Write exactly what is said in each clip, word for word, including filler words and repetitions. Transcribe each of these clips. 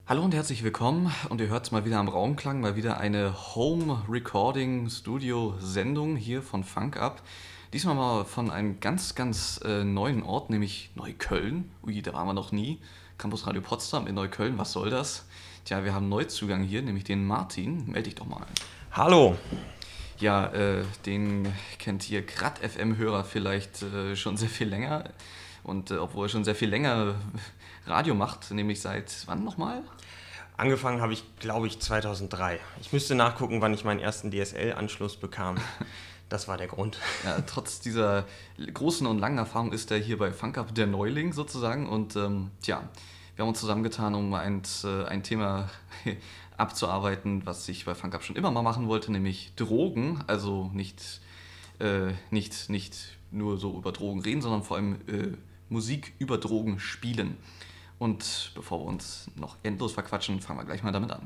Hallo und herzlich willkommen und ihr hört es mal wieder am Raumklang, mal wieder eine Home-Recording-Studio-Sendung hier von Funk Up. Diesmal mal von einem ganz, ganz äh, neuen Ort, nämlich Neukölln. Ui, da waren wir noch nie. Campus Radio Potsdam in Neukölln, was soll das? Tja, wir haben Neuzugang hier, nämlich den Martin. Meld dich doch mal. Hallo. Ja, äh, den kennt ihr Grad F M-Hörer vielleicht äh, schon sehr viel länger. Und äh, obwohl er schon sehr viel länger Radio macht, nämlich seit wann nochmal? Angefangen habe ich, glaube ich, zweitausenddrei. Ich müsste nachgucken, wann ich meinen ersten D S L-Anschluss bekam. Das war der Grund. Ja, trotz dieser großen und langen Erfahrung ist er hier bei Funk Up der Neuling sozusagen. Und ähm, tja, wir haben uns zusammengetan, um ein, äh, ein Thema abzuarbeiten, was ich bei Funk Up schon immer mal machen wollte, nämlich Drogen. Also nicht, äh, nicht, nicht nur so über Drogen reden, sondern vor allem äh, Musik über Drogen spielen. Und bevor wir uns noch endlos verquatschen, fangen wir gleich mal damit an.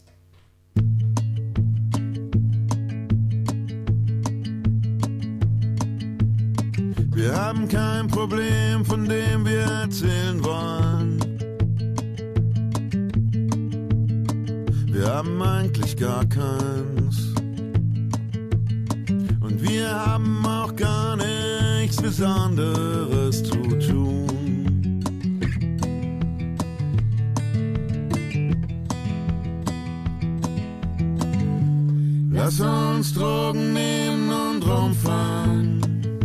Wir haben kein Problem, von dem wir erzählen wollen. Wir haben eigentlich gar keins. Und wir haben auch gar nichts Besonderes zu tun. Lass uns Drogen nehmen und rumfahren.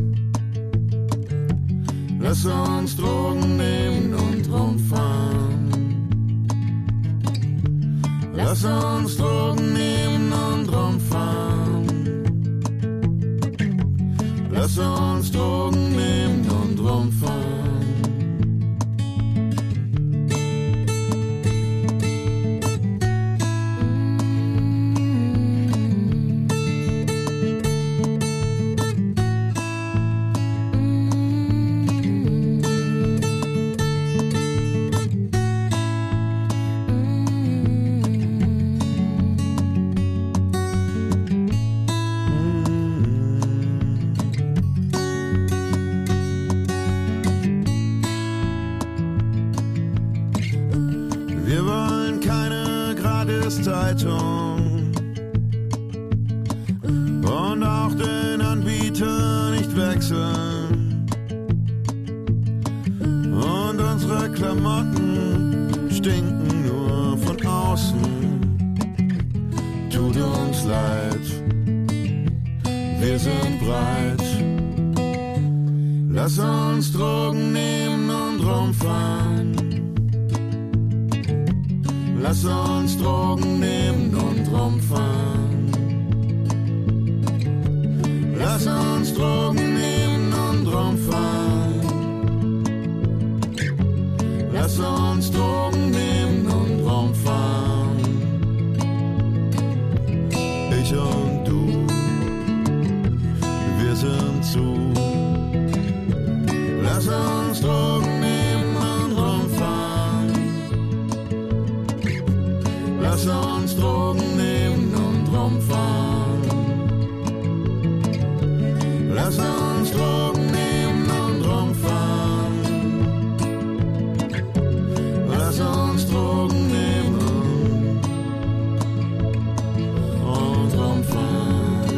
Lass uns Drogen nehmen und rumfahren. Lass uns Drogen nehmen und rumfahren. Lass uns Drogen nehmen und rumfahren. Zeitung und auch den Anbieter nicht wechseln. Und unsere Klamotten stinken nur von außen. Tut uns leid, wir sind breit. Lass uns Drogen nehmen und rumfahren. Lass uns Drogen nehmen und rumfahren. Lass uns Drogen nehmen und rumfahren. Lass uns Drogen nehmen und rumfahren. Ich und du, wir sind zu. Lass uns Drogen nehmen und rumfahren. Lass uns Drogen nehmen und rumfahren. Lass uns Drogen nehmen und rumfahren. Lass uns Drogen nehmen und rumfahren.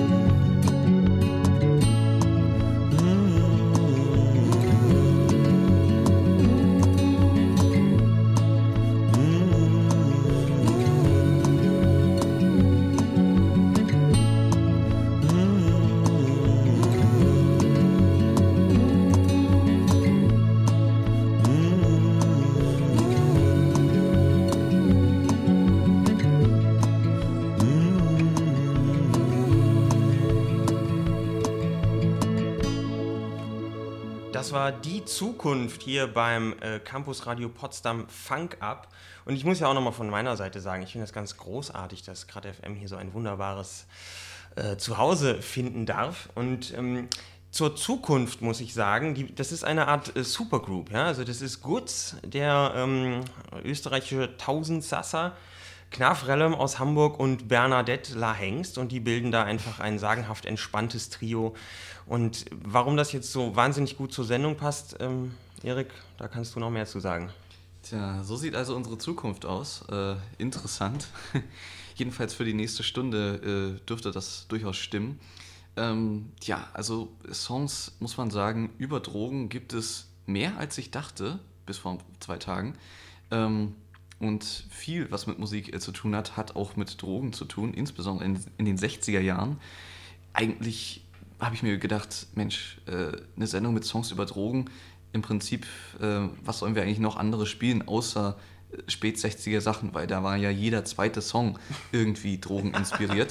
Das war die Zukunft hier beim äh, Campus Radio Potsdam Funk Up. Und ich muss ja auch nochmal von meiner Seite sagen, ich finde das ganz großartig, dass Grad F M hier so ein wunderbares äh, Zuhause finden darf. Und ähm, zur Zukunft muss ich sagen, die, das ist eine Art äh, Supergroup. Ja? Also das ist Gutz, der ähm, österreichische Tausendsasser, Knaf Rellem aus Hamburg und Bernadette La Hengst, und die bilden da einfach ein sagenhaft entspanntes Trio. Und warum das jetzt so wahnsinnig gut zur Sendung passt, ähm, Erik, da kannst du noch mehr zu sagen. Tja, so sieht also unsere Zukunft aus. Äh, interessant. Jedenfalls für die nächste Stunde äh, dürfte das durchaus stimmen. Ähm, ja, also Songs, muss man sagen, über Drogen gibt es mehr, als ich dachte, bis vor zwei Tagen. Ähm, und viel, was mit Musik äh, zu tun hat, hat auch mit Drogen zu tun, insbesondere in, in den sechziger Jahren. Eigentlich habe ich mir gedacht, Mensch, äh, eine Sendung mit Songs über Drogen, im Prinzip, äh, was sollen wir eigentlich noch anderes spielen, außer äh, spät-sechziger Sachen, weil da war ja jeder zweite Song irgendwie drogeninspiriert.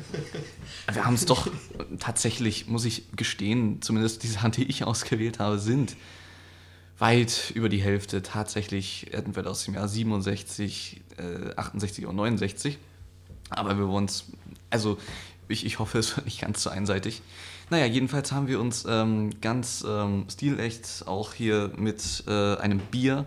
Wir haben es doch tatsächlich, muss ich gestehen, zumindest die Sachen, die ich ausgewählt habe, sind weit über die Hälfte tatsächlich entweder aus dem Jahr siebenundsechzig, äh, achtundsechzig und neunundsechzig. Aber wir wollen es, also ich, ich hoffe, es wird nicht ganz so einseitig. Naja, jedenfalls haben wir uns ähm, ganz ähm, stilecht auch hier mit äh, einem Bier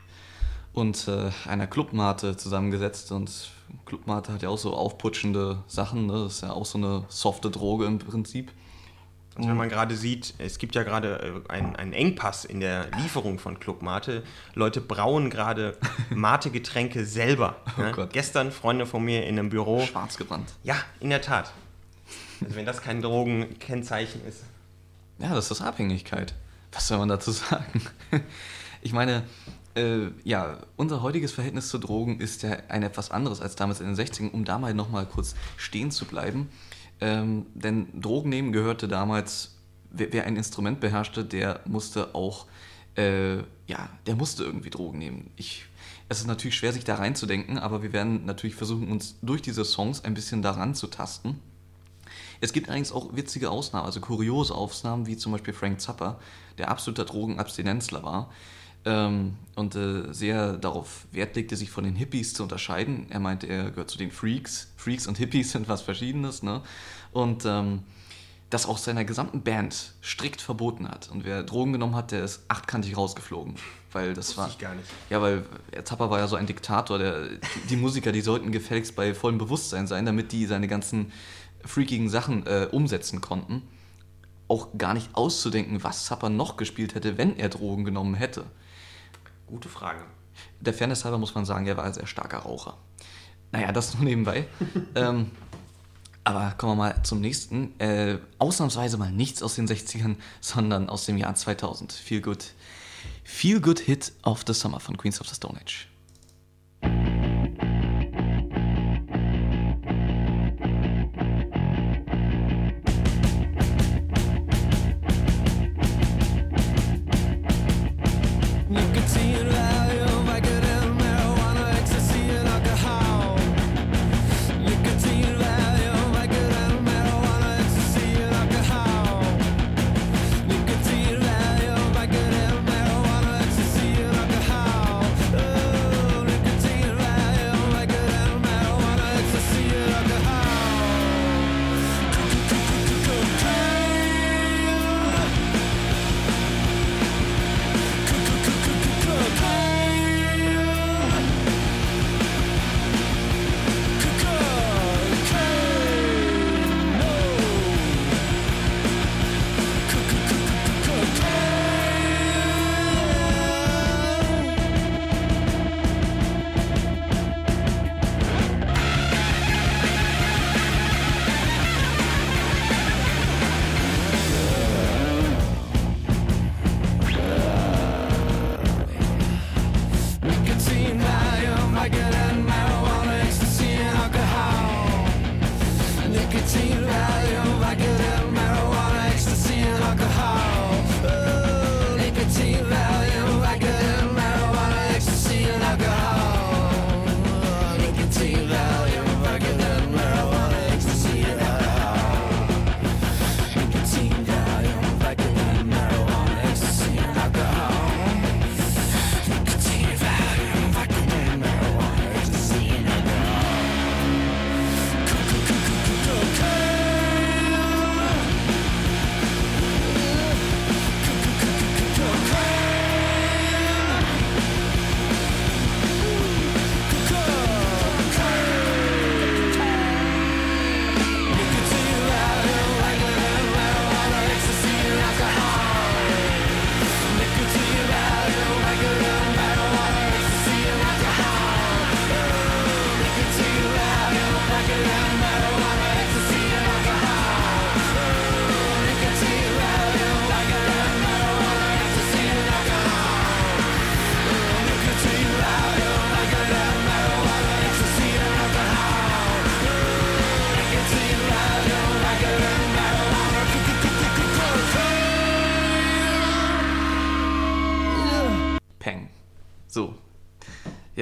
und äh, einer Clubmate zusammengesetzt. Und Clubmate hat ja auch so aufputschende Sachen, ne? Das ist ja auch so eine softe Droge im Prinzip. Und wenn man gerade sieht, es gibt ja gerade einen, einen Engpass in der Lieferung von Clubmate. Leute brauen gerade Mate-Getränke selber. Oh ne? Gott. Gestern Freunde von mir in einem Büro. Schwarz gebrannt. Ja, in der Tat. Also wenn das kein Drogenkennzeichen ist. Ja, das ist Abhängigkeit. Was soll man dazu sagen? Ich meine, äh, ja, unser heutiges Verhältnis zu Drogen ist ja ein etwas anderes als damals in den sechzigern, um da mal nochmal kurz stehen zu bleiben. Ähm, denn Drogen nehmen gehörte damals, wer, wer ein Instrument beherrschte, der musste auch, äh, ja, der musste irgendwie Drogen nehmen. Ich, es ist natürlich schwer, sich da reinzudenken, aber wir werden natürlich versuchen, uns durch diese Songs ein bisschen daran zu tasten. Es gibt allerdings auch witzige Ausnahmen, also kuriose Ausnahmen, wie zum Beispiel Frank Zappa, der absoluter Drogenabstinenzler war ähm, und äh, sehr darauf Wert legte, sich von den Hippies zu unterscheiden. Er meinte, er gehört zu den Freaks. Freaks und Hippies sind was Verschiedenes, ne? Und ähm, das auch seiner gesamten Band strikt verboten hat. Und wer Drogen genommen hat, der ist achtkantig rausgeflogen. Weil das Wusste war, ich gar nicht. Ja, weil Zappa war ja so ein Diktator. Der, die, die Musiker, die sollten gefälligst bei vollem Bewusstsein sein, damit die seine ganzen freakigen Sachen äh, umsetzen konnten. Auch gar nicht auszudenken, was Zappa noch gespielt hätte, wenn er Drogen genommen hätte. Gute Frage. Der Fairness halber muss man sagen, er war ein sehr starker Raucher. Naja, das nur nebenbei. ähm, aber kommen wir mal zum nächsten. Äh, ausnahmsweise mal nichts aus den sechzigern, sondern aus dem Jahr zweitausend. Feel Good. Feel Good Hit of the Summer von Queens of the Stone Age.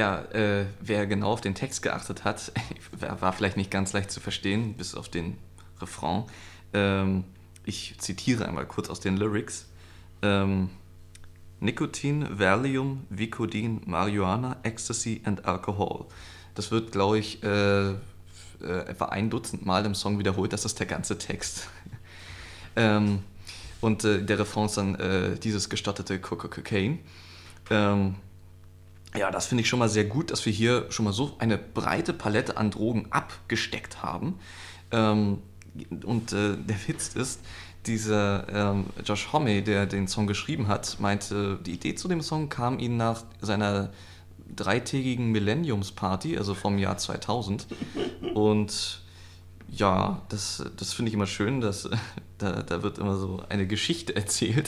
ja, äh, wer genau auf den Text geachtet hat, war vielleicht nicht ganz leicht zu verstehen, bis auf den Refrain. Ähm, ich zitiere einmal kurz aus den Lyrics. Ähm, Nikotin, Valium, Vicodin, Marihuana, Ecstasy and Alcohol. Das wird, glaube ich, äh, äh, etwa ein Dutzend Mal im Song wiederholt. Das ist der ganze Text. ähm, und äh, der Refrain ist dann äh, dieses gestotterte Cocaine. Ähm, ja, das finde ich schon mal sehr gut, dass wir hier schon mal so eine breite Palette an Drogen abgesteckt haben. Ähm, und äh, der Witz ist, dieser ähm, Josh Homme, der den Song geschrieben hat, meinte, die Idee zu dem Song kam ihm nach seiner dreitägigen Millenniums-Party, also vom Jahr zweitausend. Und ja, das, das finde ich immer schön, dass da, da wird immer so eine Geschichte erzählt.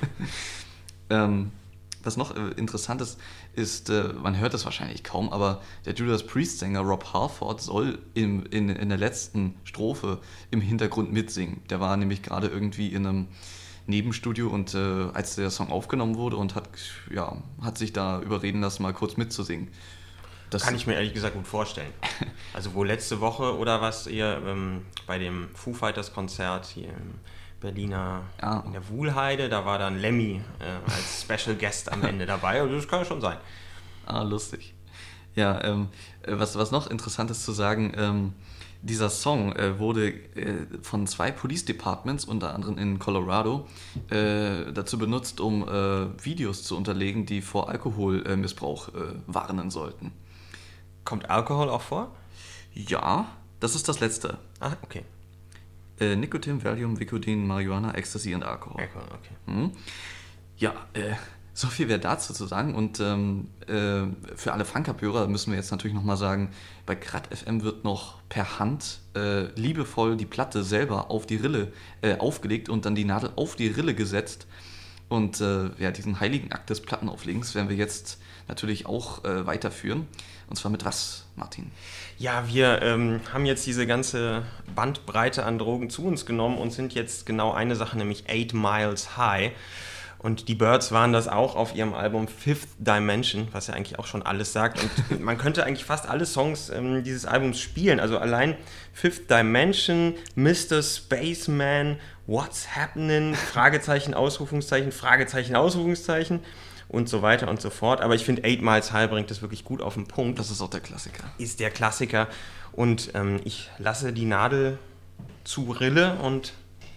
ähm, was noch äh, interessant ist, ist, äh, man hört das wahrscheinlich kaum, aber der Judas Priest-Sänger Rob Halford soll im, in, in der letzten Strophe im Hintergrund mitsingen. Der war nämlich gerade irgendwie in einem Nebenstudio und äh, als der Song aufgenommen wurde und hat, ja, hat sich da überreden lassen, mal kurz mitzusingen. Das kann ich mir ehrlich gesagt gut vorstellen. Also wo letzte Woche oder was ihr ähm, bei dem Foo Fighters Konzert hier im Berliner, ah. in der Wuhlheide, da war dann Lemmy äh, als Special Guest am Ende dabei, also das kann ja schon sein. Ah, lustig. Ja, ähm, was, was noch interessant ist zu sagen, ähm, dieser Song äh, wurde äh, von zwei Police Departments, unter anderem in Colorado, äh, dazu benutzt, um äh, Videos zu unterlegen, die vor Alkoholmissbrauch äh, warnen sollten. Kommt Alkohol auch vor? Ja, das ist das letzte. Ah, okay. Äh, Nikotin, Valium, Vicodin, Marihuana, Ecstasy und Alkohol. Okay, okay. Mhm. Ja, äh, so viel wäre dazu zu sagen. Und ähm, äh, für alle Funk-Up-Hörer müssen wir jetzt natürlich nochmal sagen, bei Kratt F M wird noch per Hand äh, liebevoll die Platte selber auf die Rille äh, aufgelegt und dann die Nadel auf die Rille gesetzt. Und äh, ja, diesen heiligen Akt des Plattenauflegens werden wir jetzt natürlich auch äh, weiterführen. Und zwar mit was, Martin? Ja, wir ähm, haben jetzt diese ganze Bandbreite an Drogen zu uns genommen und sind jetzt genau eine Sache, nämlich Eight Miles High. Und die Byrds waren das auch auf ihrem Album Fifth Dimension, was ja eigentlich auch schon alles sagt. Und man könnte eigentlich fast alle Songs ähm, dieses Albums spielen. Also allein Fifth Dimension, Mister Spaceman, What's Happening, Fragezeichen, Ausrufungszeichen, Fragezeichen, Ausrufungszeichen und so weiter und so fort. Aber ich finde, Eight Miles High bringt das wirklich gut auf den Punkt. Das ist auch der Klassiker. Ist der Klassiker. Und ähm, ich lasse die Nadel zu Rille und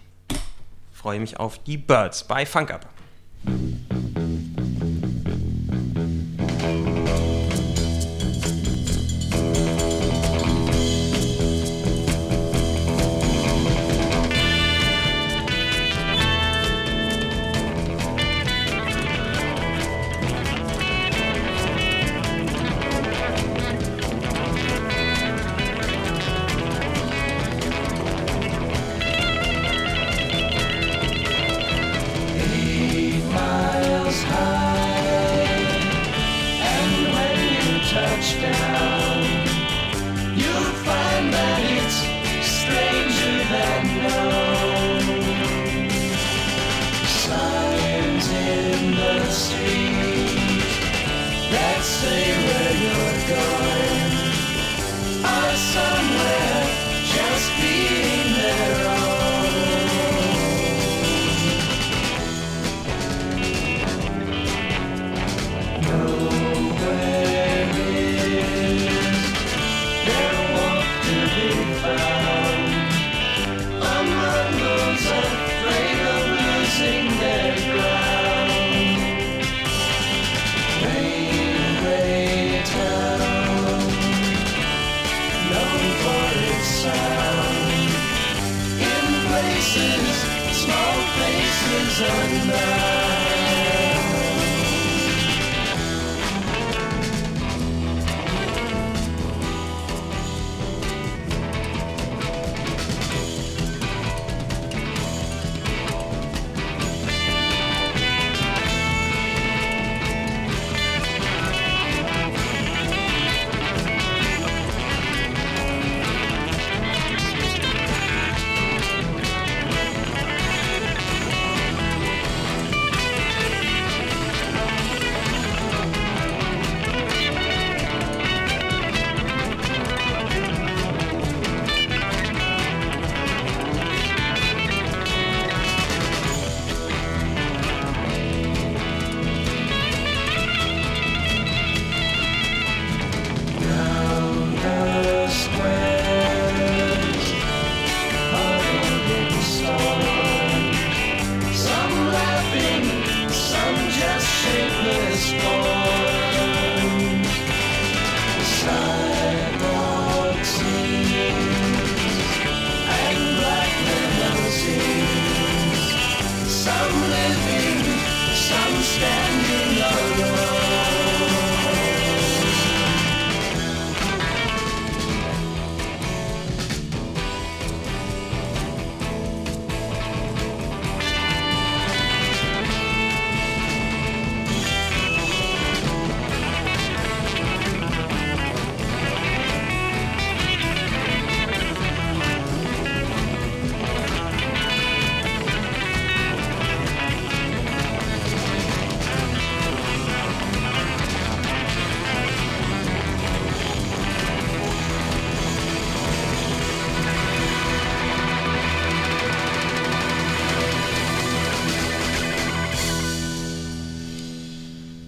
freue mich auf die Byrds bei Funk Up.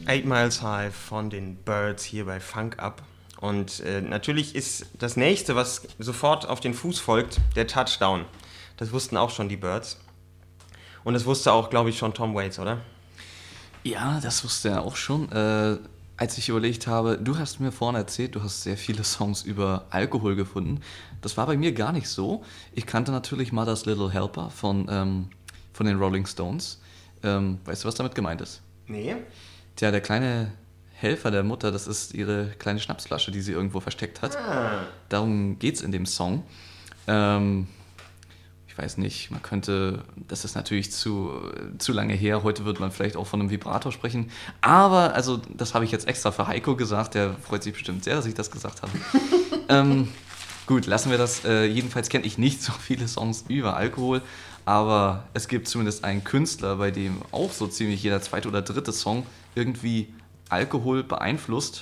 Eight Miles High von den Byrds hier bei Funk Up. Und äh, natürlich ist das nächste, was sofort auf den Fuß folgt, der Touchdown. Das wussten auch schon die Byrds. Und das wusste auch, glaube ich, schon Tom Waits, oder? Ja, das wusste er auch schon. Äh, als ich überlegt habe, du hast mir vorhin erzählt, du hast sehr viele Songs über Alkohol gefunden. Das war bei mir gar nicht so. Ich kannte natürlich Mother's Little Helper von, ähm, von den Rolling Stones. Ähm, weißt du, was damit gemeint ist? Nee. Tja, der kleine Helfer der Mutter, das ist ihre kleine Schnapsflasche, die sie irgendwo versteckt hat. Ah. Darum geht's in dem Song. Ähm, ich weiß nicht, man könnte, das ist natürlich zu, zu lange her, heute wird man vielleicht auch von einem Vibrator sprechen, aber, also das habe ich jetzt extra für Heiko gesagt, der freut sich bestimmt sehr, dass ich das gesagt habe. ähm, gut, lassen wir das. Äh, jedenfalls kenne ich nicht so viele Songs über Alkohol, aber es gibt zumindest einen Künstler, bei dem auch so ziemlich jeder zweite oder dritte Song irgendwie Alkohol beeinflusst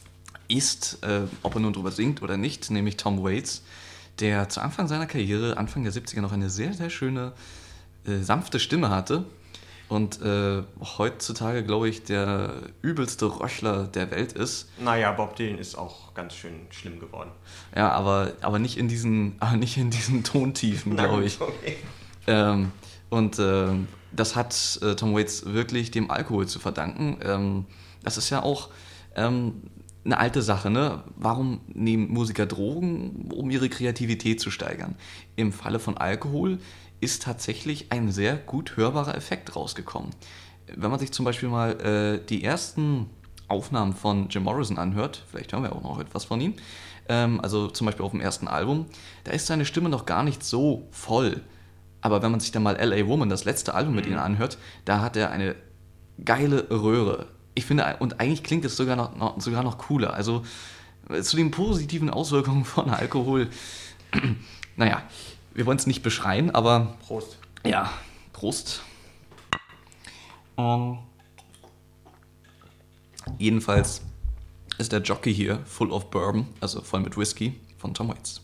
ist, äh, ob er nun drüber singt oder nicht, nämlich Tom Waits, der zu Anfang seiner Karriere, Anfang der siebziger, noch eine sehr, sehr schöne, äh, sanfte Stimme hatte und äh, heutzutage, glaube ich, der übelste Röchler der Welt ist. Naja, Bob Dylan ist auch ganz schön schlimm geworden. Ja, aber, aber nicht in diesen, aber nicht in diesen Tontiefen, glaube ich. Okay. Ähm, und äh, das hat äh, Tom Waits wirklich dem Alkohol zu verdanken. Ähm, das ist ja auch ähm, eine alte Sache, ne? Warum nehmen Musiker Drogen, um ihre Kreativität zu steigern? Im Falle von Alkohol ist tatsächlich ein sehr gut hörbarer Effekt rausgekommen. Wenn man sich zum Beispiel mal äh, die ersten Aufnahmen von Jim Morrison anhört, vielleicht hören wir auch noch etwas von ihm, ähm, also zum Beispiel auf dem ersten Album, da ist seine Stimme noch gar nicht so voll. Aber wenn man sich dann mal L A Woman, das letzte Album mit ihm anhört, da hat er eine geile Röhre. Ich finde, und eigentlich klingt es sogar noch, noch, sogar noch cooler. Also zu den positiven Auswirkungen von Alkohol, naja, wir wollen es nicht beschreien, aber... Prost. Ja, Prost. Ähm, jedenfalls ist der Jockey hier full of bourbon, also voll mit Whisky, von Tom Waits.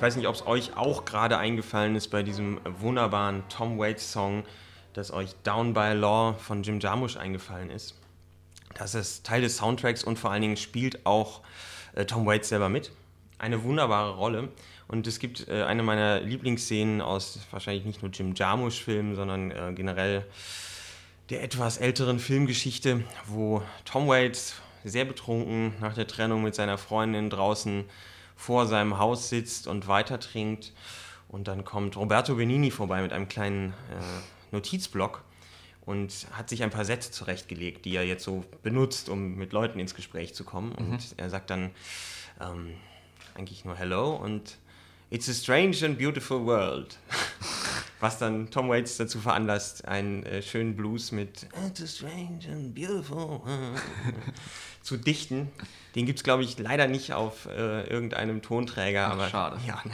weiß nicht, ob es euch auch gerade eingefallen ist bei diesem wunderbaren Tom Waits-Song, dass euch Down by Law von Jim Jarmusch eingefallen ist. Das ist Teil des Soundtracks und vor allen Dingen spielt auch äh, Tom Waits selber mit. Eine wunderbare Rolle. Und es gibt äh, eine meiner Lieblingsszenen aus wahrscheinlich nicht nur Jim Jarmusch-Filmen, sondern äh, generell der etwas älteren Filmgeschichte, wo Tom Waits sehr betrunken nach der Trennung mit seiner Freundin draußen vor seinem Haus sitzt und weiter trinkt. Und dann kommt Roberto Benigni vorbei mit einem kleinen äh, Notizblock und hat sich ein paar Sätze zurechtgelegt, die er jetzt so benutzt, um mit Leuten ins Gespräch zu kommen. Und mhm. er sagt dann ähm, eigentlich nur Hello und It's a strange and beautiful world. Was dann Tom Waits dazu veranlasst, einen äh, schönen Blues mit It's a strange and beautiful world zu dichten. Den gibt es, glaube ich, leider nicht auf äh, irgendeinem Tonträger. Ach, aber schade. Ja.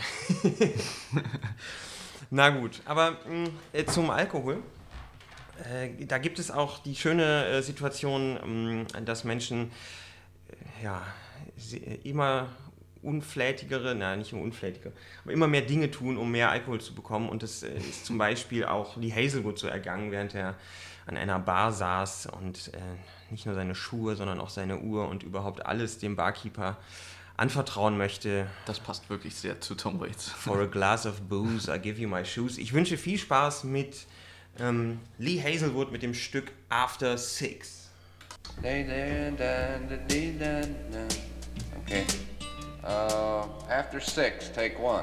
Na gut, aber mh, zum Alkohol. Äh, da gibt es auch die schöne äh, Situation, mh, dass Menschen äh, ja, immer unflätigere, nein, nicht nur unflätige, aber immer mehr Dinge tun, um mehr Alkohol zu bekommen. Und das äh, ist zum Beispiel auch Lee Hazelwood so ergangen, während er an einer Bar saß und äh, nicht nur seine Schuhe, sondern auch seine Uhr und überhaupt alles dem Barkeeper anvertrauen möchte. Das passt wirklich sehr zu Tom Waits. For a glass of booze, I give you my shoes. Ich wünsche viel Spaß mit ähm, Lee Hazelwood mit dem Stück After Six. Okay. Uh, after six, take one.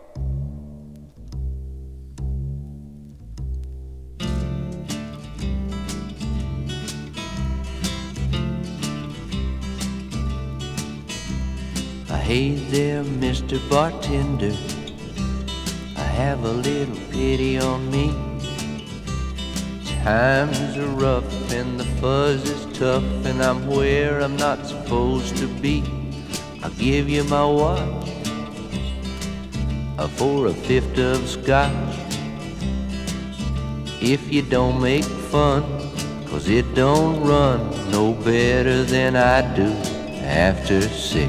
Hey there, Mister Bartender, I have a little pity on me. Times are rough and the fuzz is tough and I'm where I'm not supposed to be. I'll give you my watch uh, for a fifth of scotch. If you don't make fun, 'cause it don't run no better than I do after six.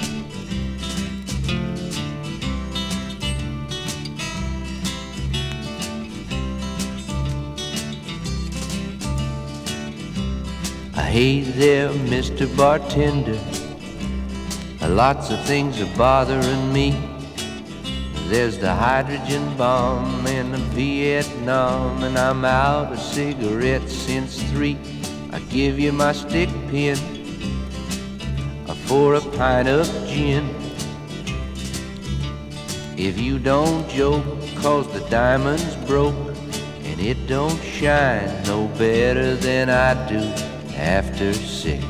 Hey there, Mister Bartender, lots of things are bothering me. There's the hydrogen bomb and the Vietnam, and I'm out of cigarettes since three. I give you my stick pin for a pint of gin. If you don't joke, 'cause the diamond's broke, and it don't shine no better than I do after six.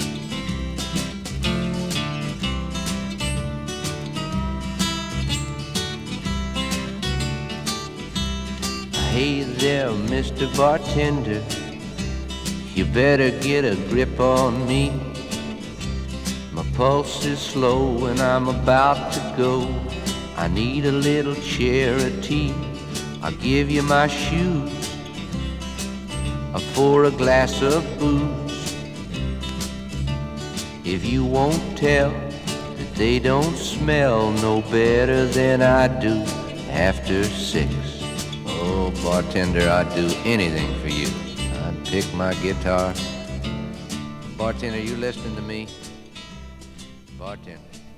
Hey there, Mister Bartender, you better get a grip on me. My pulse is slow and I'm about to go. I need a little charity. I'll give you my shoes for a glass of booze. If you won't tell that they don't smell no better than I do after six. Oh, bartender, I'd do anything for you. I'd pick my guitar. Bartender, you listening to me? Bartender.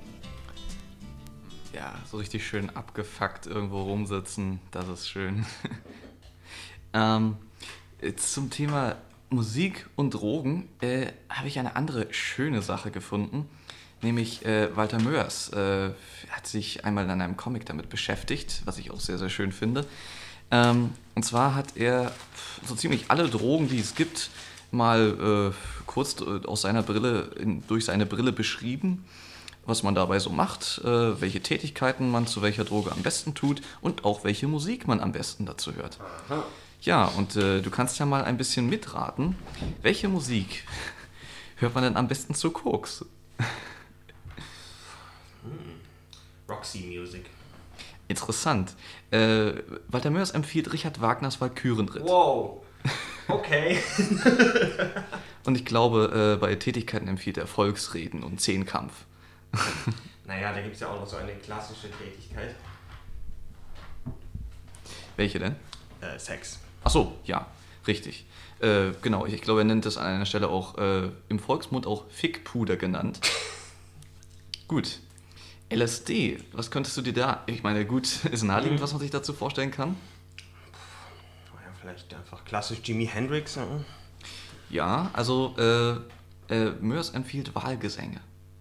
Ja, so richtig schön abgefuckt irgendwo rumsitzen, das ist schön. ähm, zum Thema Musik und Drogen äh, habe ich eine andere schöne Sache gefunden, nämlich äh, Walter Mörs äh, hat sich einmal in einem Comic damit beschäftigt, was ich auch sehr, sehr schön finde. Ähm, und zwar hat er so ziemlich alle Drogen, die es gibt, mal äh, kurz aus seiner Brille, in, durch seine Brille beschrieben, was man dabei so macht, äh, welche Tätigkeiten man zu welcher Droge am besten tut und auch welche Musik man am besten dazu hört. Aha. Ja, und äh, du kannst ja mal ein bisschen mitraten, welche Musik hört man denn am besten zu Koks? Hm. Roxy Music. Interessant. Äh, Walter Mörs empfiehlt Richard Wagners Walkürenritt. Wow, okay. Und ich glaube, äh, bei Tätigkeiten empfiehlt er Volksreden und Zehnkampf. Naja, da gibt es ja auch noch so eine klassische Tätigkeit. Welche denn? Äh, Sex. Ach so, ja, richtig. Äh, genau, ich, ich glaube, er nennt das an einer Stelle auch äh, im Volksmund auch Fickpuder genannt. Gut. L S D, was könntest du dir da... Ich meine, gut, ist naheliegend, was man sich dazu vorstellen kann. Ja, vielleicht einfach klassisch Jimi Hendrix. Ja, ja also äh, äh, Moers empfiehlt Wahlgesänge.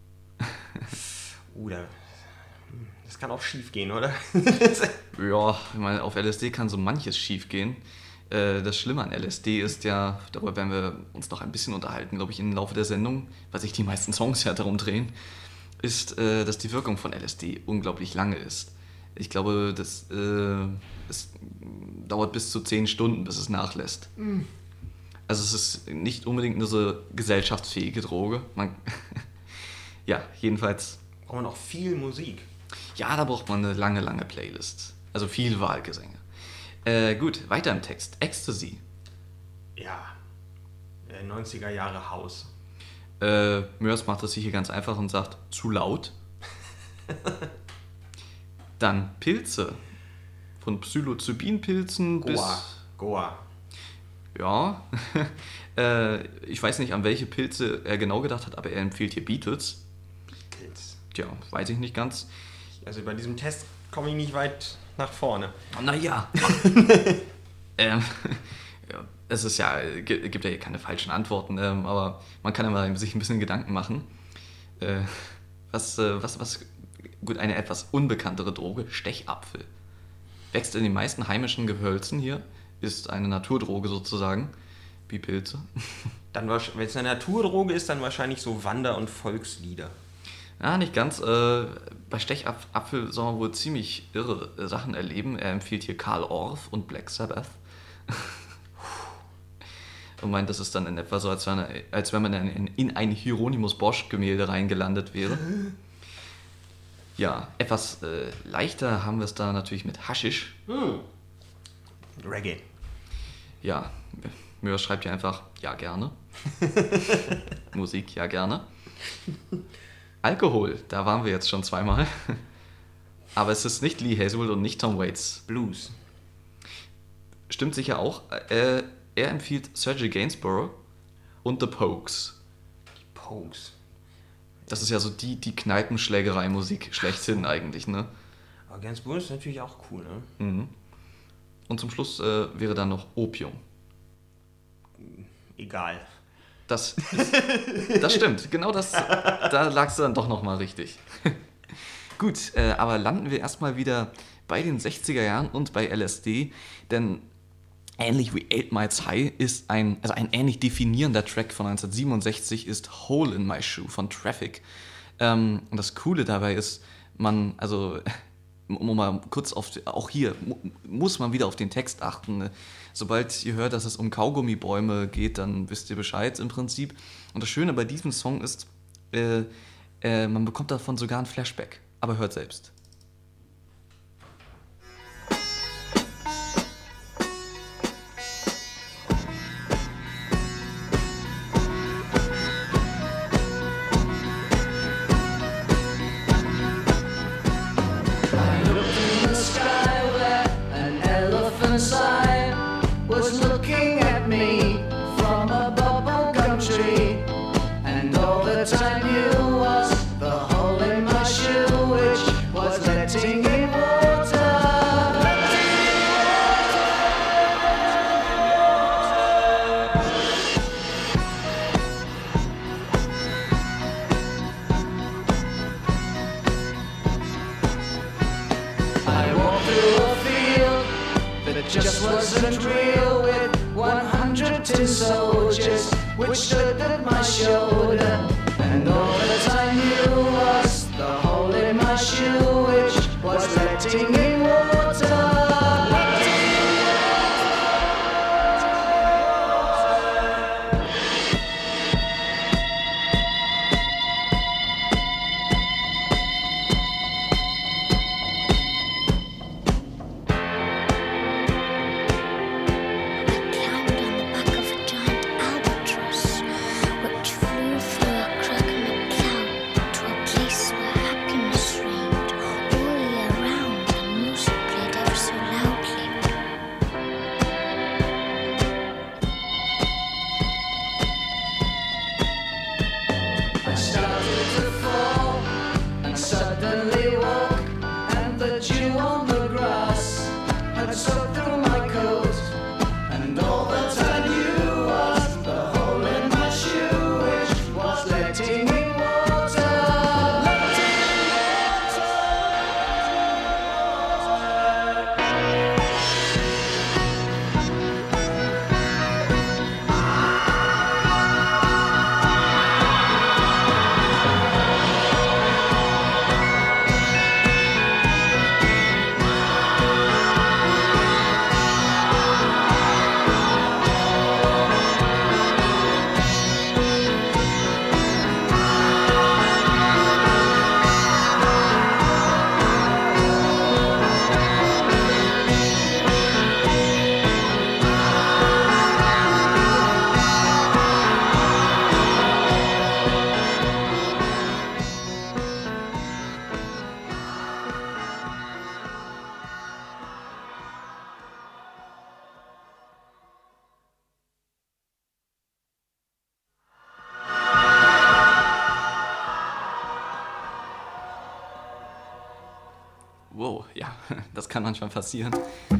uh, da, das kann auch schief gehen, oder? Ja, ich meine, auf L S D kann so manches schief gehen. Äh, das Schlimme an L S D ist ja, darüber werden wir uns noch ein bisschen unterhalten, glaube ich, im Laufe der Sendung, weil sich die meisten Songs ja darum drehen, ist, äh, dass die Wirkung von L S D unglaublich lange ist. Ich glaube, das äh, es dauert bis zu zehn Stunden, bis es nachlässt. Mm. Also es ist nicht unbedingt nur so gesellschaftsfähige Droge. Man ja, jedenfalls... Braucht man auch viel Musik. Ja, da braucht man eine lange, lange Playlist. Also viel Wahlgesänge. Äh, gut, weiter im Text. Ecstasy. Ja, neunziger Jahre Haus. Äh, Moers macht das hier ganz einfach und sagt, zu laut. Dann Pilze. Von Psilocybinpilzen bis... Goa. Goa. Ja. äh, ich weiß nicht, an welche Pilze er genau gedacht hat, aber er empfiehlt hier Beatles. Beatles. Tja, weiß ich nicht ganz. Also bei diesem Test komme ich nicht weit nach vorne. Naja. ähm, ja, es ist ja, gibt ja hier keine falschen Antworten, ähm, aber man kann ja mal sich ein bisschen Gedanken machen. Äh, was, äh, was, was, gut, eine etwas unbekanntere Droge, Stechapfel. Wächst in den meisten heimischen Gehölzen hier, ist eine Naturdroge sozusagen, wie Pilze. Dann, wenn es eine Naturdroge ist, dann wahrscheinlich so Wander- und Volkslieder. Ja, nicht ganz. Äh, bei Stechapfel soll man wohl ziemlich irre Sachen erleben. Er empfiehlt hier Karl Orff und Black Sabbath. Und meint, das ist dann in etwa so, als wenn, als wenn man in, in ein Hieronymus Bosch-Gemälde reingelandet wäre. Ja, etwas äh, leichter haben wir es da natürlich mit Haschisch. Hm. Reggae. Ja, Moers schreibt ja einfach, ja gerne. Musik, ja gerne. Alkohol, da waren wir jetzt schon zweimal. Aber es ist nicht Lee Hazlewood und nicht Tom Waits. Blues. Stimmt sicher auch. Äh, er empfiehlt Serge Gainsborough und The Pogues. Die Pogues. Das ist ja so die, die Kneipenschlägerei-Musik schlechthin eigentlich, ne? Aber Gainsborough ist natürlich auch cool, ne? Mhm. Und zum Schluss äh, wäre dann noch Opium. Egal. Das, ist, das stimmt, genau das, da lagst du dann doch nochmal richtig. Gut, äh, aber landen wir erstmal wieder bei den sechziger Jahren und bei L S D, denn ähnlich wie Eight Miles High ist ein, also ein ähnlich definierender Track von neunzehnhundertsiebenundsechzig ist Hole in My Shoe von Traffic. Ähm, und das Coole dabei ist, man, also, um mal kurz auf, auch hier mu- muss man wieder auf den Text achten, ne? Sobald ihr hört, dass es um Kaugummibäume geht, dann wisst ihr Bescheid im Prinzip. Und das Schöne bei diesem Song ist, äh, äh, man bekommt davon sogar ein Flashback. Aber hört selbst. Just wasn't real with one hundred tin soldiers which stood at my shoulder, and all that I knew was the hole in my shoe which was letting in water. Climbed on the back of a giant albatross, which flew das kann manchmal passieren.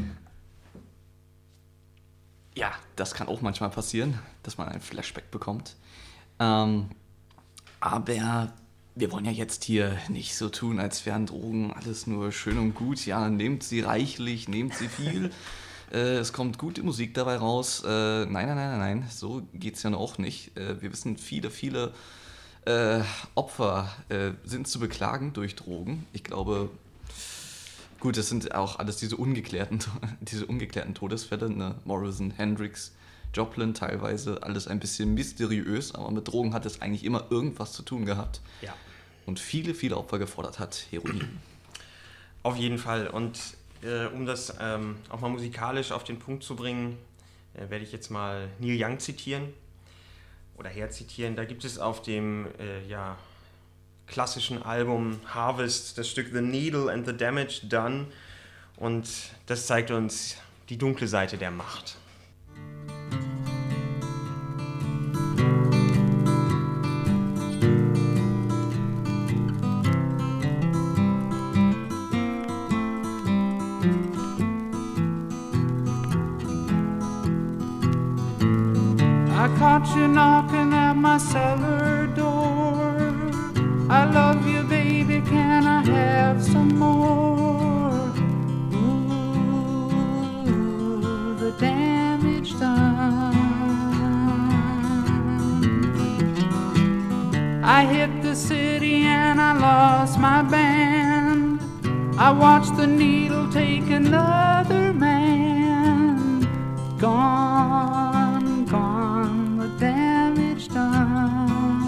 Ja, das kann auch manchmal passieren, dass man ein Flashback bekommt. Ähm, aber wir wollen ja jetzt hier nicht so tun, als wären Drogen alles nur schön und gut. Ja, nehmt sie reichlich, nehmt sie viel. äh, es kommt gute Musik dabei raus. Äh, nein, nein, nein, nein, nein, so geht's ja noch nicht. Äh, wir wissen, viele, viele äh, Opfer äh, sind zu beklagen durch Drogen. Ich glaube... Gut, das sind auch alles diese ungeklärten, diese ungeklärten Todesfälle, ne? Morrison, Hendrix, Joplin teilweise, alles ein bisschen mysteriös, aber mit Drogen hat es eigentlich immer irgendwas zu tun gehabt. Ja. Und viele, viele Opfer gefordert hat, Heroin. Auf jeden Fall. Und äh, um das ähm, auch mal musikalisch auf den Punkt zu bringen, äh, werde ich jetzt mal Neil Young zitieren oder herzitieren. Da gibt es auf dem, äh, ja... klassischen Album Harvest das Stück The Needle and the Damage Done und das zeigt uns die dunkle Seite der Macht. I caught you knocking at my cellar door. I love you, baby, can I have some more? Ooh, the damage done. I hit the city and I lost my band. I watched the needle take another man. Gone, gone, the damage done.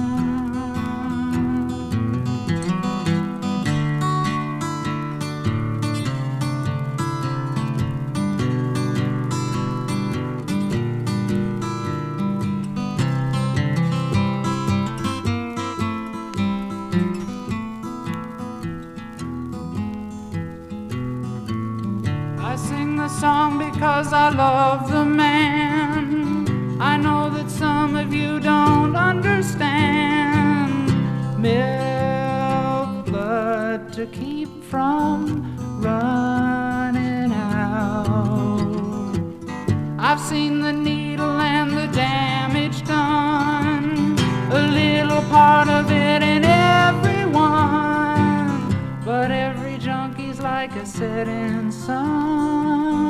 Song because I love the man. I know that some of you don't understand. Milk blood to keep from running out. I've seen the needle and the damage done. A little part of it in everyone, but every junkie's like a setting sun.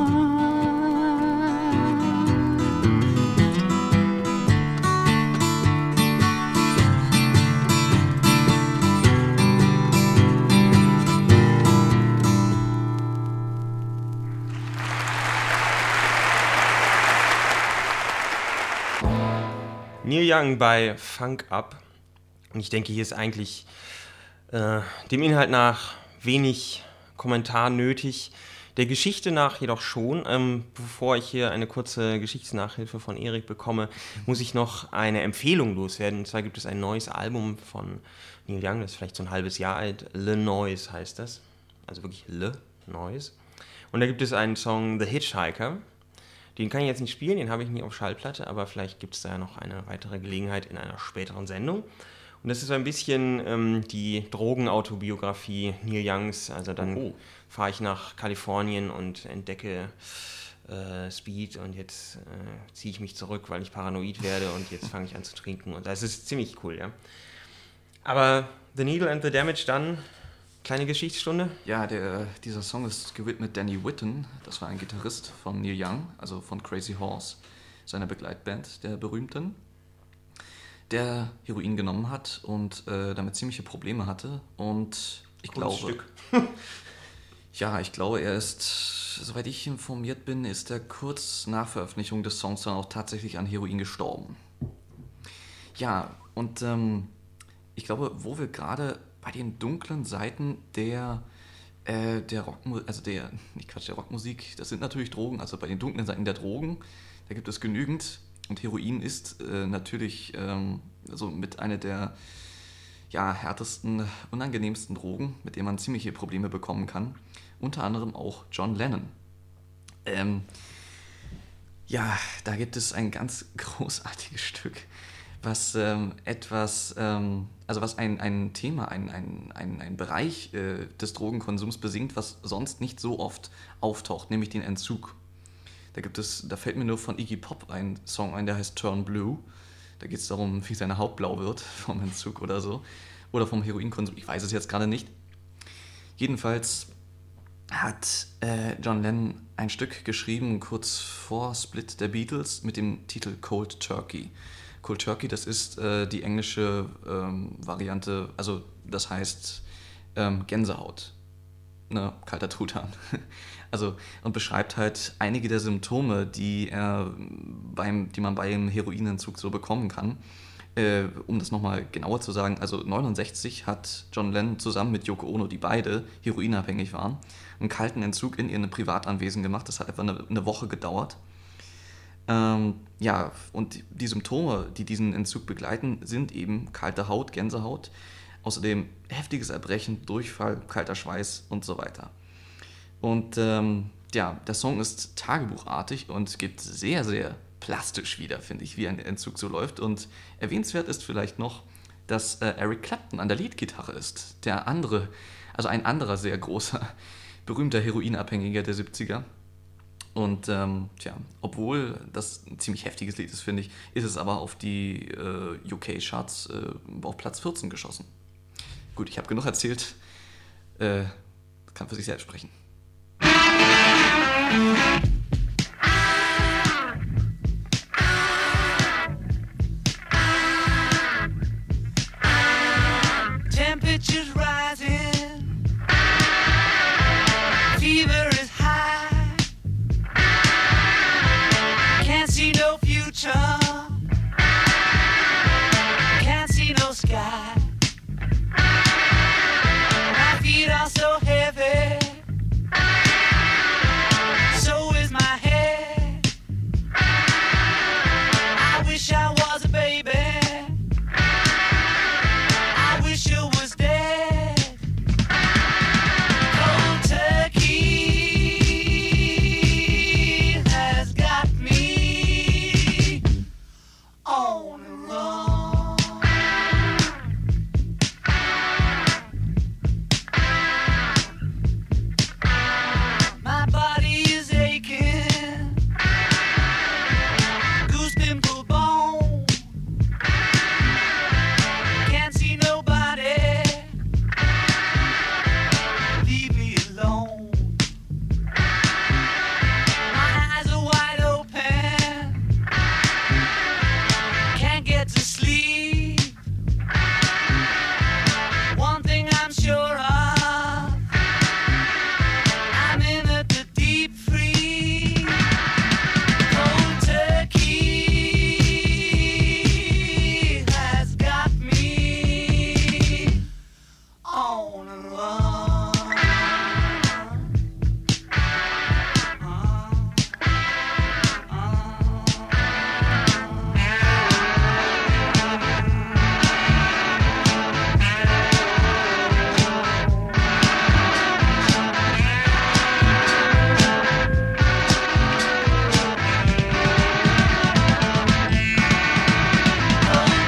Neil Young bei Funk Up. Und ich denke, hier ist eigentlich äh, dem Inhalt nach wenig Kommentar nötig. Der Geschichte nach jedoch schon. Ähm, bevor ich hier eine kurze Geschichtsnachhilfe von Erik bekomme, muss ich noch eine Empfehlung loswerden. Und zwar gibt es ein neues Album von Neil Young, das ist vielleicht so ein halbes Jahr alt. Le Noise heißt das. Also wirklich Le Noise. Und da gibt es einen Song, The Hitchhiker. Den kann ich jetzt nicht spielen, den habe ich nicht auf Schallplatte, aber vielleicht gibt es da ja noch eine weitere Gelegenheit in einer späteren Sendung. Und das ist ein bisschen ähm, die Drogenautobiografie Neil Youngs. Also dann oh. fahre ich nach Kalifornien und entdecke äh, Speed und jetzt äh, ziehe ich mich zurück, weil ich paranoid werde und jetzt fange ich an zu trinken. Und das ist ziemlich cool, ja. Aber The Needle and the Damage Done, kleine Geschichtsstunde? Ja, der, dieser Song ist gewidmet Danny Whitten. Das war ein Gitarrist von Neil Young, also von Crazy Horse, seiner Begleitband, der berühmten, der Heroin genommen hat und äh, damit ziemliche Probleme hatte. Und ich Gutes glaube, Stück. ja, ich glaube, er ist, soweit ich informiert bin, ist er kurz nach Veröffentlichung des Songs dann auch tatsächlich an Heroin gestorben. Ja, und ähm, ich glaube, wo wir gerade bei den dunklen Seiten der, äh, der Rockmusik, also der, nicht Quatsch, der Rockmusik, das sind natürlich Drogen, also bei den dunklen Seiten der Drogen, da gibt es genügend. Und Heroin ist äh, natürlich ähm, so mit einer der ja, härtesten, unangenehmsten Drogen, mit denen man ziemliche Probleme bekommen kann. Unter anderem auch John Lennon. Ähm, ja, da gibt es ein ganz großartiges Stück, was ähm, etwas, ähm, also was ein, ein Thema, ein, ein, ein, ein Bereich äh, des Drogenkonsums besingt, was sonst nicht so oft auftaucht, nämlich den Entzug. Da gibt es, da fällt mir nur von Iggy Pop ein Song ein, der heißt Turn Blue. Da geht es darum, wie seine Haut blau wird vom Entzug oder so. Oder vom Heroinkonsum, ich weiß es jetzt gerade nicht. Jedenfalls hat äh, John Lennon ein Stück geschrieben, kurz vor Split der Beatles, mit dem Titel Cold Turkey. Cold Turkey, das ist äh, die englische ähm, Variante, also das heißt ähm, Gänsehaut, ne, kalter Truthahn. Also, und beschreibt halt einige der Symptome, die, er beim, die man beim Heroinentzug so bekommen kann. Äh, um das nochmal genauer zu sagen, also neunundsechzig hat John Lennon zusammen mit Yoko Ono, die beide heroinabhängig waren, einen kalten Entzug in ihrem Privatanwesen gemacht. Das hat etwa eine, eine Woche gedauert. Ähm, ja, und die Symptome, die diesen Entzug begleiten, sind eben kalte Haut, Gänsehaut, außerdem heftiges Erbrechen, Durchfall, kalter Schweiß und so weiter. Und ähm, ja, der Song ist tagebuchartig und gibt sehr, sehr plastisch wieder, finde ich, wie ein Entzug so läuft. Und erwähnenswert ist vielleicht noch, dass äh, Eric Clapton an der Leadgitarre ist. Der andere, also ein anderer sehr großer, berühmter Heroinabhängiger der siebziger. Und ähm, tja, obwohl das ein ziemlich heftiges Lied ist, finde ich, ist es aber auf die äh, U K-Charts äh, auf Platz vierzehn geschossen. Gut, ich habe genug erzählt. Äh, kann für sich selbst sprechen. Temperatures rising, fever is high, can't see no future, can't see no sky, my feet are so heavy, so is my head, I wish I was a baby, I wish you was dead. Cold turkey has got me on the run. My body is aching, goose pimple bone, can't see nobody, leave me alone. My eyes are wide open, can't get to sleep. One thing I'm sure of, I'm in at the deep freeze. Cold turkey has got me on a run. Cold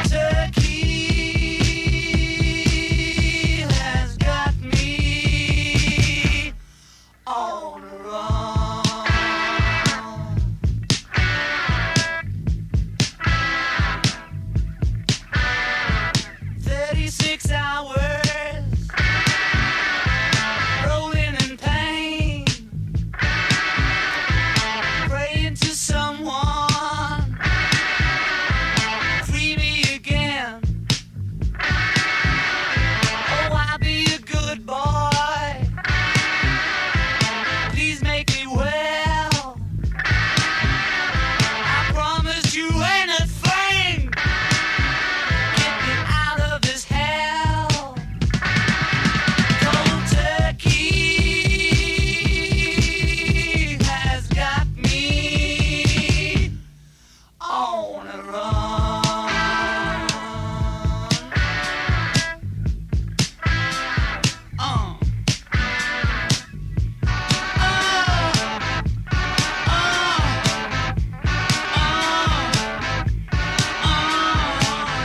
turkey has got me on a run. Thirty-six hours, rolling in pain, praying to someone, free me again. Oh, I'll be a good boy, please make me well. I promise you ain't a thing, get me out of this hell. Cold turkey has got me on a run. Uh. Uh. Uh. Uh.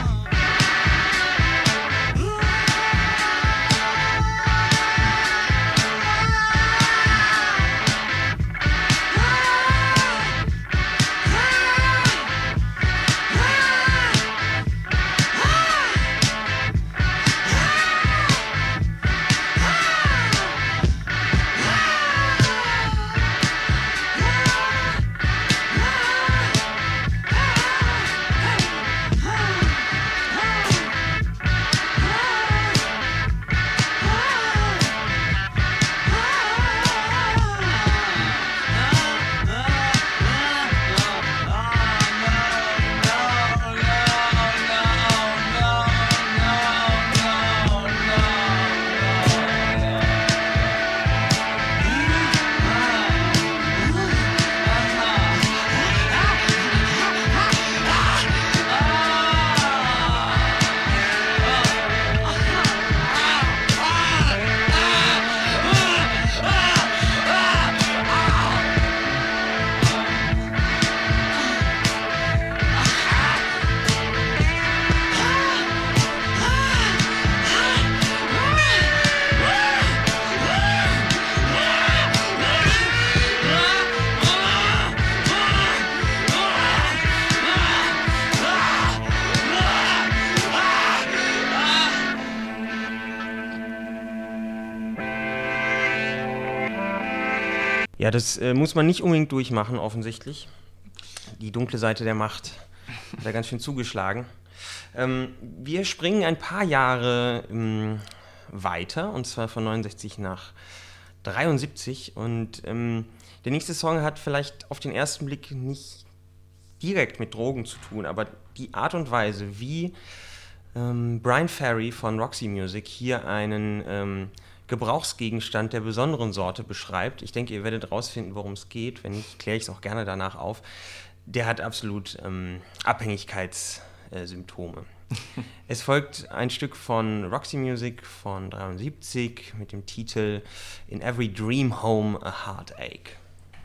Ja, das äh, muss man nicht unbedingt durchmachen, offensichtlich. Die dunkle Seite der Macht hat da ganz schön zugeschlagen. Ähm, wir springen ein paar Jahre ähm, weiter, und zwar von neunundsechzig nach dreiundsiebzig. Und ähm, der nächste Song hat vielleicht auf den ersten Blick nicht direkt mit Drogen zu tun, aber die Art und Weise, wie ähm, Brian Ferry von Roxy Music hier einen ähm, Gebrauchsgegenstand der besonderen Sorte beschreibt. Ich denke, ihr werdet rausfinden, worum es geht. Wenn nicht, kläre ich es auch gerne danach auf. Der hat absolut ähm, Abhängigkeitssymptome. Es folgt ein Stück von Roxy Music von dreiundsiebzig mit dem Titel In Every Dream Home a Heartache.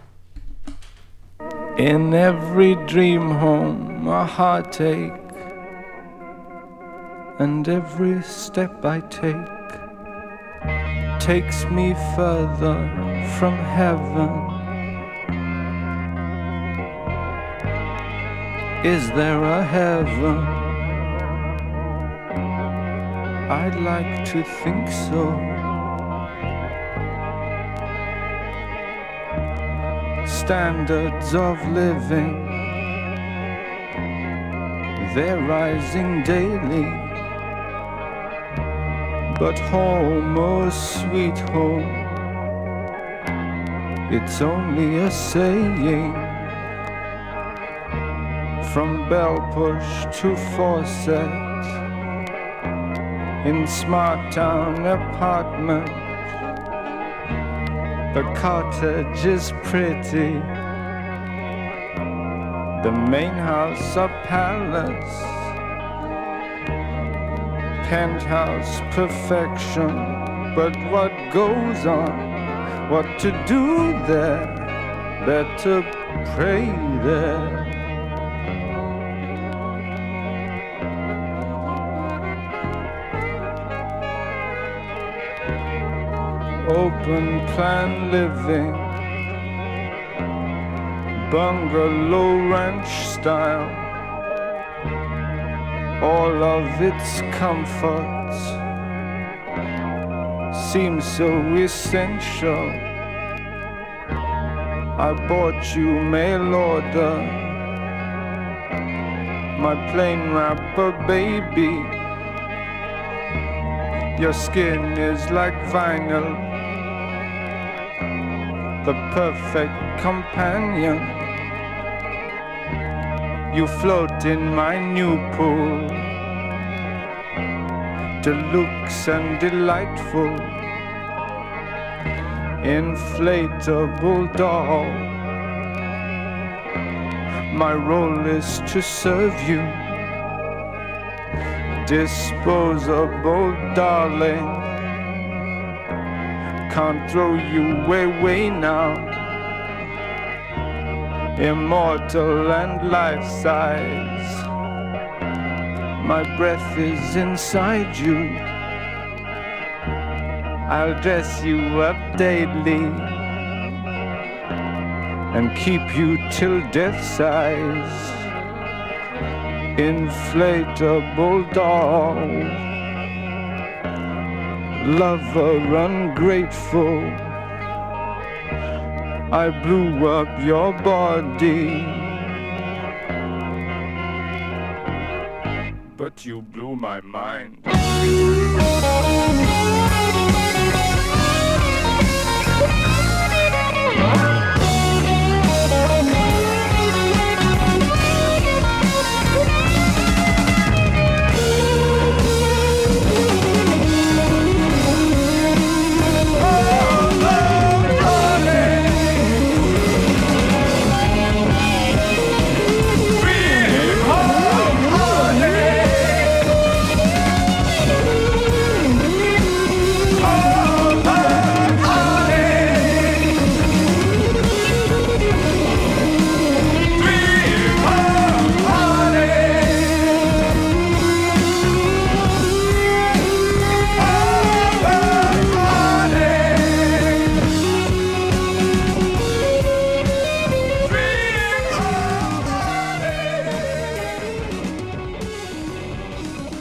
In every dream home a heartache, and every step I take takes me further from heaven. Is there a heaven? I'd like to think so. Standards of living, they're rising daily. But home, oh sweet home, it's only a saying. From bell push to faucet, in smart town apartment, the cottage is pretty, the main house a palace, penthouse perfection. But what goes on, what to do there, better pray there. Open plan living, bungalow ranch style, all of its comforts seem so essential. I bought you mail order, my plain wrapper baby. Your skin is like vinyl, the perfect companion. You float in my new pool, deluxe and delightful, inflatable doll. My role is to serve you, disposable darling. Can't throw you away now, immortal and life-size. My breath is inside you, I'll dress you up daily and keep you till death size. Inflatable doll, lover ungrateful, I blew up your body, but you blew my mind.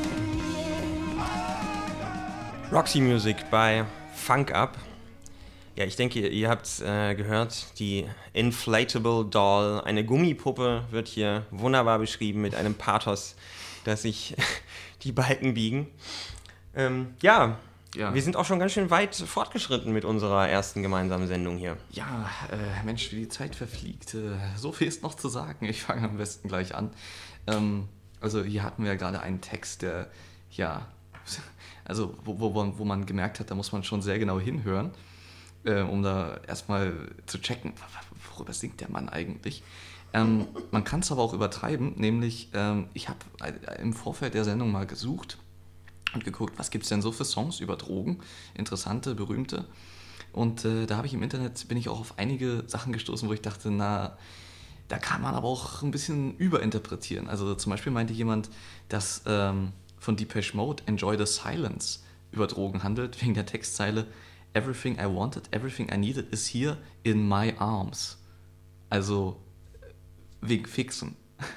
Roxy Music bei Funk Up. Ja, ich denke, ihr habt äh, gehört, die Inflatable Doll, eine Gummipuppe, wird hier wunderbar beschrieben mit einem Pathos, dass sich die Balken biegen. Ähm, ja, ja, wir sind auch schon ganz schön weit fortgeschritten mit unserer ersten gemeinsamen Sendung hier. Ja, äh, Mensch, wie die Zeit verfliegt. Äh, so viel ist noch zu sagen. Ich fange am besten gleich an. Ähm, also hier hatten wir ja gerade einen Text, der, ja, also wo, wo, wo man gemerkt hat, da muss man schon sehr genau hinhören, äh, um da erstmal zu checken, worüber singt der Mann eigentlich. Ähm, man kann es aber auch übertreiben, nämlich ähm, ich habe im Vorfeld der Sendung mal gesucht und geguckt, was gibt es denn so für Songs über Drogen, interessante, berühmte. Und äh, da habe ich im Internet, bin ich auch auf einige Sachen gestoßen, wo ich dachte, na, da kann man aber auch ein bisschen überinterpretieren. Also zum Beispiel meinte jemand, dass ähm, von Depeche Mode Enjoy the Silence über Drogen handelt, wegen der Textzeile Everything I wanted, everything I needed is here in my arms. Also wegen Fixen.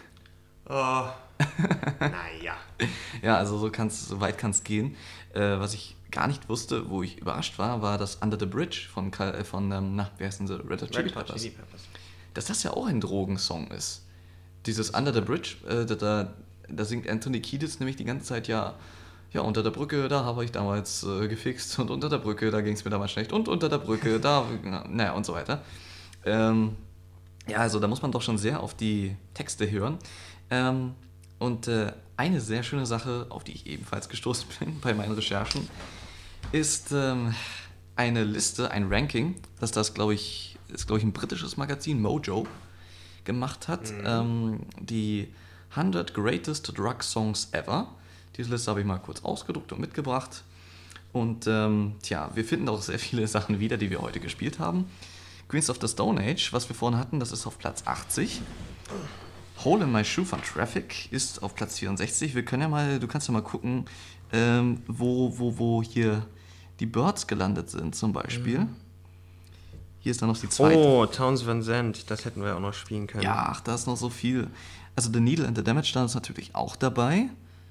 Oh, naja. Ja, also so, kann's, so weit kann es gehen. Äh, was ich gar nicht wusste, wo ich überrascht war, war das Under the Bridge von, äh, von ähm, na, wie heißen sie? Red Hot Chili Peppers. Dass das ja auch ein Drogensong ist. Dieses Under the Bridge, äh, da, da, da singt Anthony Kiedis nämlich die ganze Zeit ja, ja, unter der Brücke, da habe ich damals äh, gefixt und unter der Brücke, da ging es mir damals schlecht und unter der Brücke, da, naja und so weiter. Ähm, ja, also da muss man doch schon sehr auf die Texte hören. Ähm, und äh, eine sehr schöne Sache, auf die ich ebenfalls gestoßen bin bei meinen Recherchen, ist ähm, eine Liste, ein Ranking, das das, glaube ich, ist, glaube ich, ein britisches Magazin, Mojo, gemacht hat. Mhm. Ähm, die hundert Greatest Drug Songs Ever. Diese Liste habe ich mal kurz ausgedruckt und mitgebracht. Und ähm, tja, wir finden auch sehr viele Sachen wieder, die wir heute gespielt haben. Queens of the Stone Age, was wir vorhin hatten, das ist auf Platz achtzig. Hole in My Shoe von Traffic ist auf Platz vierundsechzig. Wir können ja mal, du kannst ja mal gucken, ähm, wo, wo, wo hier die Birds gelandet sind zum Beispiel. Mhm. Hier ist dann noch die zweite. Oh, Townes Van Zandt, das hätten wir auch noch spielen können. Ja, ach, da ist noch so viel. Also The Needle and the Damage Done ist natürlich auch dabei.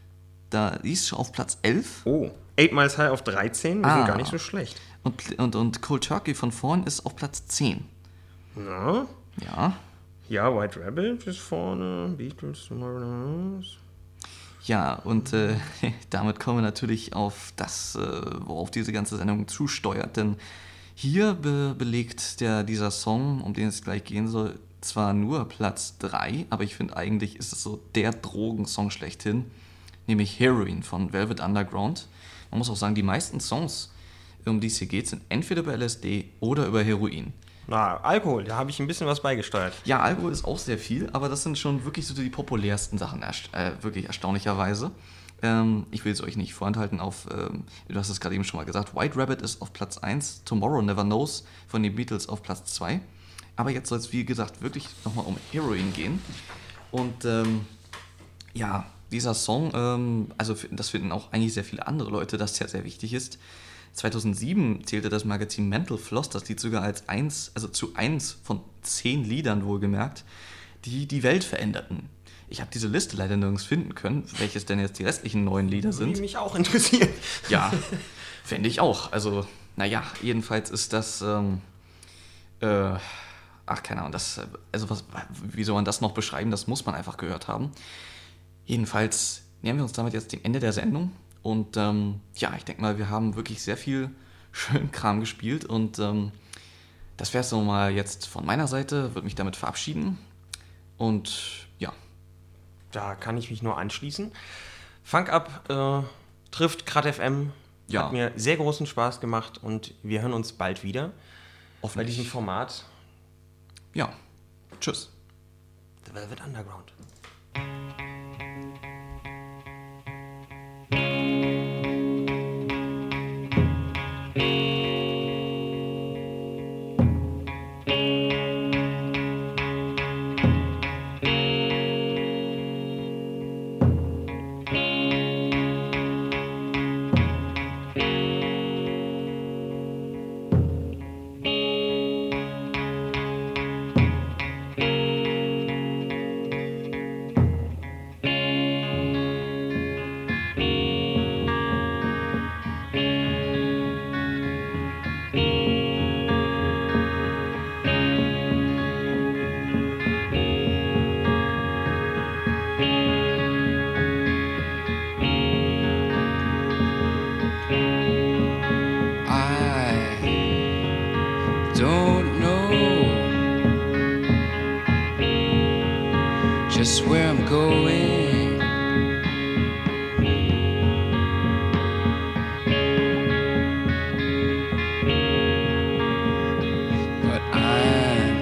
Da ist schon auf Platz elf. Oh, Eight Miles High auf dreizehn, wir ah. sind gar nicht so schlecht. Und, und, und Cold Turkey von vorn ist auf Platz zehn. Na? Ja. Ja, White Rabbit ist vorne, Beatles, Tomorrow. Ja, und äh, damit kommen wir natürlich auf das, äh, worauf diese ganze Sendung zusteuert. Denn hier be- belegt der, dieser Song, um den es gleich gehen soll, zwar nur Platz drei, aber ich finde eigentlich ist es so der Drogensong schlechthin, nämlich Heroin von Velvet Underground. Man muss auch sagen, die meisten Songs, um die es hier geht, sind entweder über L S D oder über Heroin. Na, Alkohol, da habe ich ein bisschen was beigesteuert. Ja, Alkohol ist auch sehr viel, aber das sind schon wirklich so die populärsten Sachen, äh, wirklich erstaunlicherweise. Ähm, ich will es euch nicht vorenthalten auf, ähm, du hast es gerade eben schon mal gesagt, White Rabbit ist auf Platz eins, Tomorrow Never Knows von den Beatles auf Platz zwei. Aber jetzt soll es, wie gesagt, wirklich nochmal um Heroin gehen. Und ähm, ja, dieser Song, ähm, also das finden auch eigentlich sehr viele andere Leute, dass der sehr wichtig ist. zweitausendsieben zählte das Magazin Mental Floss das Lied sogar als eins, also zu eins von zehn Liedern wohlgemerkt, die die Welt veränderten. Ich habe diese Liste leider nirgends finden können, welches denn jetzt die restlichen neuen Lieder sind. Die mich auch interessieren. Ja, fände ich auch. Also, naja, jedenfalls ist das, ähm, äh, ach, keine Ahnung, das, also was, wie soll man das noch beschreiben? Das muss man einfach gehört haben. Jedenfalls nähern wir uns damit jetzt dem Ende der Sendung. Und ähm, ja, ich denke mal, wir haben wirklich sehr viel schönen Kram gespielt. Und ähm, das wäre es so mal jetzt von meiner Seite. Würde mich damit verabschieden. Und ja. Da kann ich mich nur anschließen. Funk Up äh, trifft Krat F M. Ja. Hat mir sehr großen Spaß gemacht. Und wir hören uns bald wieder. Bei diesem Format. Ja. Tschüss. The Velvet Underground. going. But I'm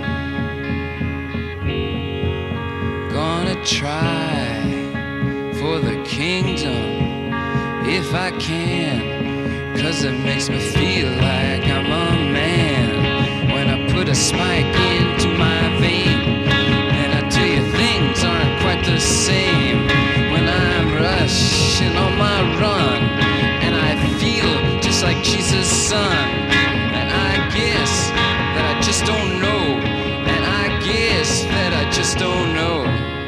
gonna try for the kingdom if I can, 'cause it makes me feel like I'm a man when I put a spike into my vein. And I tell you, things aren't quite the same when I'm rushing on my run, and I feel just like Jesus' son. And I guess that I just don't know, and I guess that I just don't know.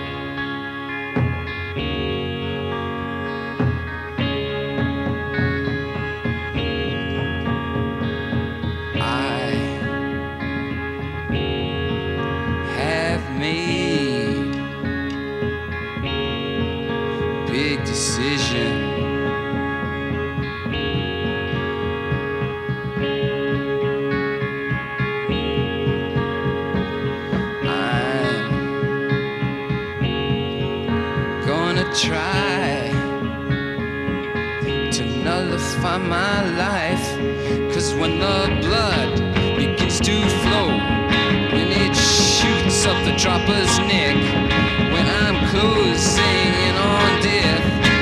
Try to nullify my life, 'cause when the blood begins to flow, when it shoots up the dropper's neck, when I'm closing in on death,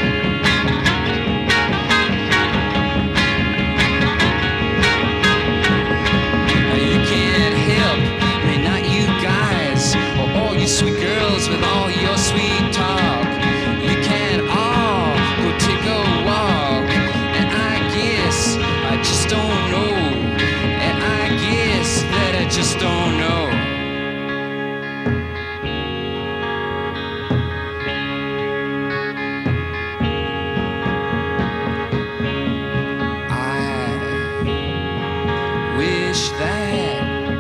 you can't help me, not you guys, or all you sweet girls with all your sweet talk. You can all go take a walk, and I guess I just don't know, and I guess that I just don't know. I wish that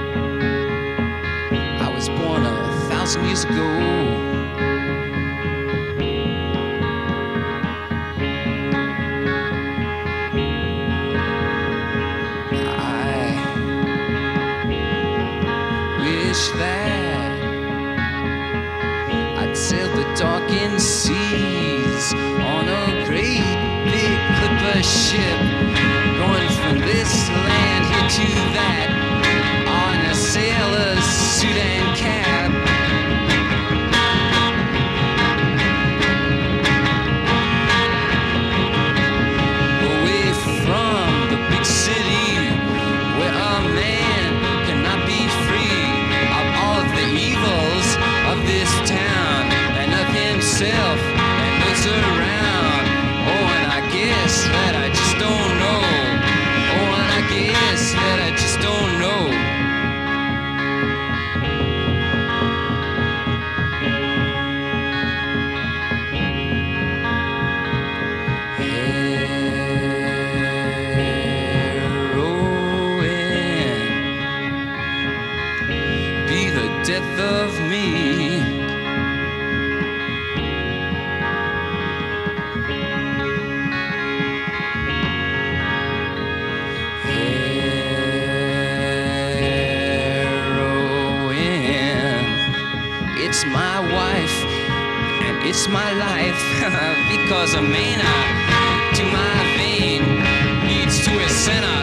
I was born a thousand years ago. That I'd sail the darkened seas on a great big clipper ship, going from this land here to that, on a sailor's suit and cap. Away from the big city where a man cannot be free the evils of this town and of himself and those around. Oh, and I guess that I just don't know. Oh, and I guess that I just don't know. Death of me. Heroin, it's my wife and it's my life, because a mana to my vein leads to a center.